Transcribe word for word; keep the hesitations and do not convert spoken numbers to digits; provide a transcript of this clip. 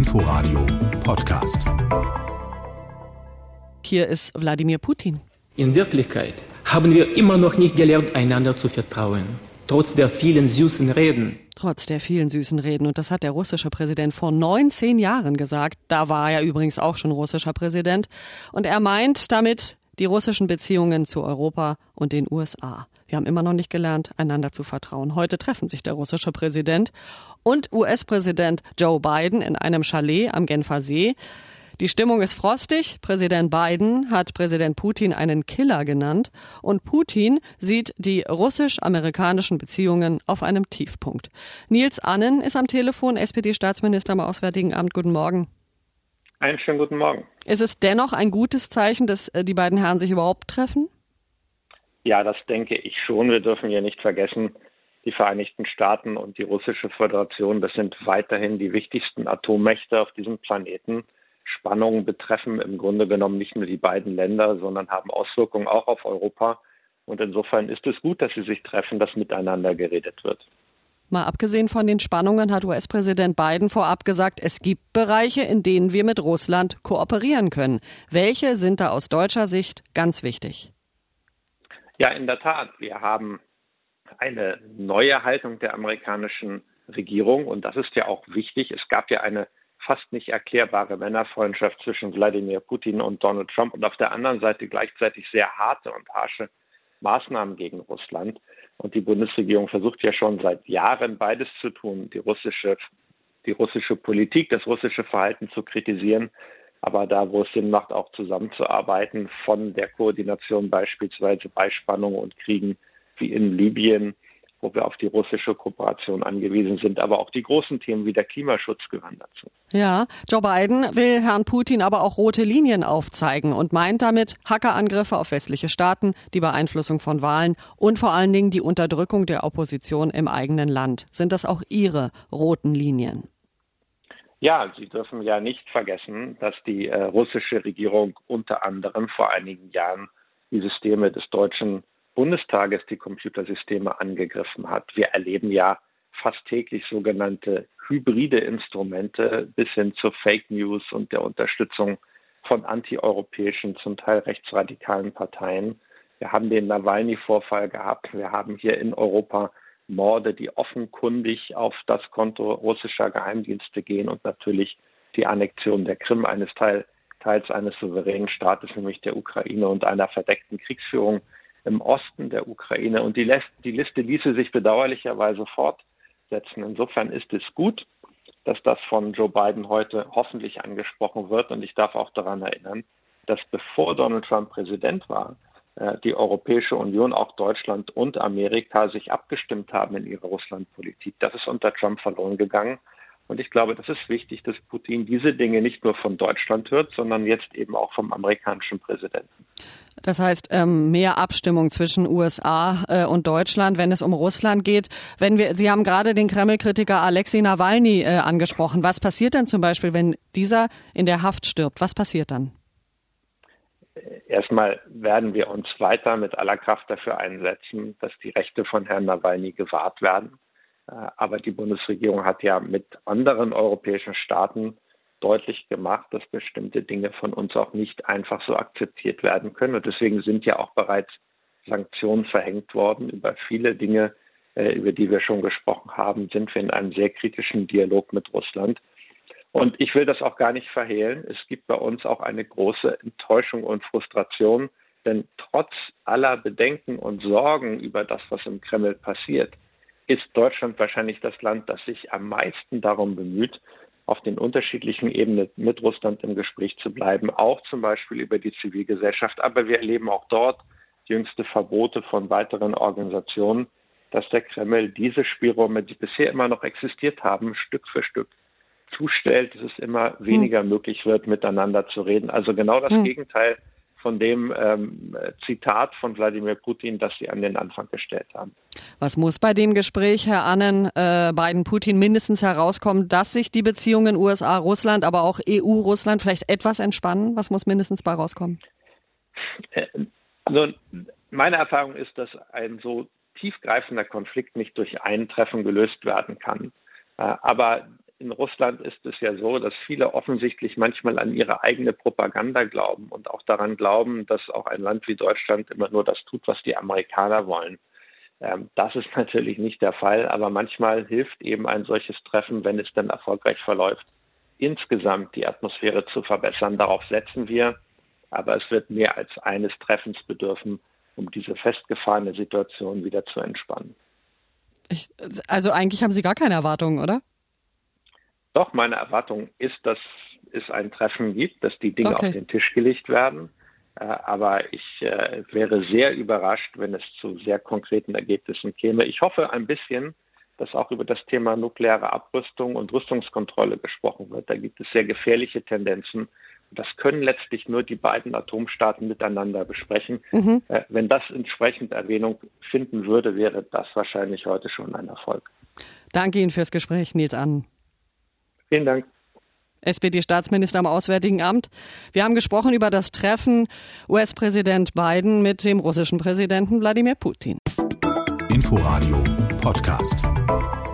Inforadio Podcast. Hier ist Wladimir Putin. In Wirklichkeit haben wir immer noch nicht gelernt, einander zu vertrauen. Trotz der vielen süßen Reden. Trotz der vielen süßen Reden. Und das hat der russische Präsident vor neunzehn Jahren gesagt. Da war er übrigens auch schon russischer Präsident. Und er meint damit die russischen Beziehungen zu Europa und den U S A. Wir haben immer noch nicht gelernt, einander zu vertrauen. Heute treffen sich der russische Präsident und U S-Präsident Joe Biden in einem Chalet am Genfer See. Die Stimmung ist frostig. Präsident Biden hat Präsident Putin einen Killer genannt. Und Putin sieht die russisch-amerikanischen Beziehungen auf einem Tiefpunkt. Nils Annen ist am Telefon, S P D-Staatsminister im Auswärtigen Amt. Guten Morgen. Einen schönen guten Morgen. Ist es dennoch ein gutes Zeichen, dass die beiden Herren sich überhaupt treffen? Ja, das denke ich schon. Wir dürfen ja nicht vergessen, die Vereinigten Staaten und die Russische Föderation, das sind weiterhin die wichtigsten Atommächte auf diesem Planeten. Spannungen betreffen im Grunde genommen nicht nur die beiden Länder, sondern haben Auswirkungen auch auf Europa. Und insofern ist es gut, dass sie sich treffen, dass miteinander geredet wird. Mal abgesehen von den Spannungen hat U S-Präsident Biden vorab gesagt, es gibt Bereiche, in denen wir mit Russland kooperieren können. Welche sind da aus deutscher Sicht ganz wichtig? Ja, in der Tat. Wir haben eine neue Haltung der amerikanischen Regierung und das ist ja auch wichtig. Es gab ja eine fast nicht erklärbare Männerfreundschaft zwischen Wladimir Putin und Donald Trump und auf der anderen Seite gleichzeitig sehr harte und harsche Maßnahmen gegen Russland. Und die Bundesregierung versucht ja schon seit Jahren beides zu tun, die russische, die russische Politik, das russische Verhalten zu kritisieren, aber da, wo es Sinn macht, auch zusammenzuarbeiten, von der Koordination beispielsweise bei Spannungen und Kriegen wie in Libyen, wo wir auf die russische Kooperation angewiesen sind. Aber auch die großen Themen wie der Klimaschutz gehören dazu. Ja, Joe Biden will Herrn Putin aber auch rote Linien aufzeigen und meint damit Hackerangriffe auf westliche Staaten, die Beeinflussung von Wahlen und vor allen Dingen die Unterdrückung der Opposition im eigenen Land. Sind das auch Ihre roten Linien? Ja, Sie dürfen ja nicht vergessen, dass die äh, russische Regierung unter anderem vor einigen Jahren die Systeme des deutschen Bundestages, die Computersysteme angegriffen hat. Wir erleben ja fast täglich sogenannte hybride Instrumente bis hin zu Fake News und der Unterstützung von antieuropäischen, zum Teil rechtsradikalen Parteien. Wir haben den Nawalny-Vorfall gehabt. Wir haben hier in Europa Morde, die offenkundig auf das Konto russischer Geheimdienste gehen und natürlich die Annexion der Krim, eines Teil, Teils eines souveränen Staates, nämlich der Ukraine, und einer verdeckten Kriegsführung im Osten der Ukraine. Und die, Liste, die Liste ließe sich bedauerlicherweise fortsetzen. Insofern ist es gut, dass das von Joe Biden heute hoffentlich angesprochen wird. Und ich darf auch daran erinnern, dass bevor Donald Trump Präsident war, die Europäische Union, auch Deutschland und Amerika sich abgestimmt haben in ihrer Russlandpolitik. Das ist unter Trump verloren gegangen. Und ich glaube, das ist wichtig, dass Putin diese Dinge nicht nur von Deutschland hört, sondern jetzt eben auch vom amerikanischen Präsidenten. Das heißt, mehr Abstimmung zwischen U S A und Deutschland, wenn es um Russland geht. Wenn wir, Sie haben gerade den Kreml-Kritiker Alexei Nawalny angesprochen. Was passiert denn zum Beispiel, wenn dieser in der Haft stirbt? Was passiert dann? Erstmal werden wir uns weiter mit aller Kraft dafür einsetzen, dass die Rechte von Herrn Nawalny gewahrt werden. Aber die Bundesregierung hat ja mit anderen europäischen Staaten deutlich gemacht, dass bestimmte Dinge von uns auch nicht einfach so akzeptiert werden können. Und deswegen sind ja auch bereits Sanktionen verhängt worden. Über viele Dinge, über die wir schon gesprochen haben, sind wir in einem sehr kritischen Dialog mit Russland. Und ich will das auch gar nicht verhehlen. Es gibt bei uns auch eine große Enttäuschung und Frustration, denn trotz aller Bedenken und Sorgen über das, was im Kreml passiert, ist Deutschland wahrscheinlich das Land, das sich am meisten darum bemüht, auf den unterschiedlichen Ebenen mit Russland im Gespräch zu bleiben, auch zum Beispiel über die Zivilgesellschaft. Aber wir erleben auch dort jüngste Verbote von weiteren Organisationen, dass der Kreml diese Spielräume, die bisher immer noch existiert haben, Stück für Stück zustellt, dass es immer weniger hm. möglich wird, miteinander zu reden. Also genau das hm. Gegenteil von dem ähm, Zitat von Wladimir Putin, das Sie an den Anfang gestellt haben. Was muss bei dem Gespräch, Herr Annen, äh, Biden-Putin mindestens herauskommen, dass sich die Beziehungen U S A-Russland, aber auch E U-Russland vielleicht etwas entspannen? Was muss mindestens bei rauskommen? Äh, also meine Erfahrung ist, dass ein so tiefgreifender Konflikt nicht durch ein Treffen gelöst werden kann. Äh, aber in Russland ist es ja so, dass viele offensichtlich manchmal an ihre eigene Propaganda glauben und auch daran glauben, dass auch ein Land wie Deutschland immer nur das tut, was die Amerikaner wollen. Das ist natürlich nicht der Fall, aber manchmal hilft eben ein solches Treffen, wenn es dann erfolgreich verläuft, insgesamt die Atmosphäre zu verbessern. Darauf setzen wir, aber es wird mehr als eines Treffens bedürfen, um diese festgefahrene Situation wieder zu entspannen. Ich, also eigentlich haben Sie gar keine Erwartungen, oder? Doch, meine Erwartung ist, dass es ein Treffen gibt, dass die Dinge okay. auf den Tisch gelegt werden. Aber ich äh, wäre sehr überrascht, wenn es zu sehr konkreten Ergebnissen käme. Ich hoffe ein bisschen, dass auch über das Thema nukleare Abrüstung und Rüstungskontrolle gesprochen wird. Da gibt es sehr gefährliche Tendenzen. Das können letztlich nur die beiden Atomstaaten miteinander besprechen. Mhm. Äh, wenn das entsprechend Erwähnung finden würde, wäre das wahrscheinlich heute schon ein Erfolg. Danke Ihnen fürs Gespräch, Nils Annen. Vielen Dank. S P D-Staatsminister am Auswärtigen Amt. Wir haben gesprochen über das Treffen U S-Präsident Biden mit dem russischen Präsidenten Wladimir Putin. Inforadio Podcast.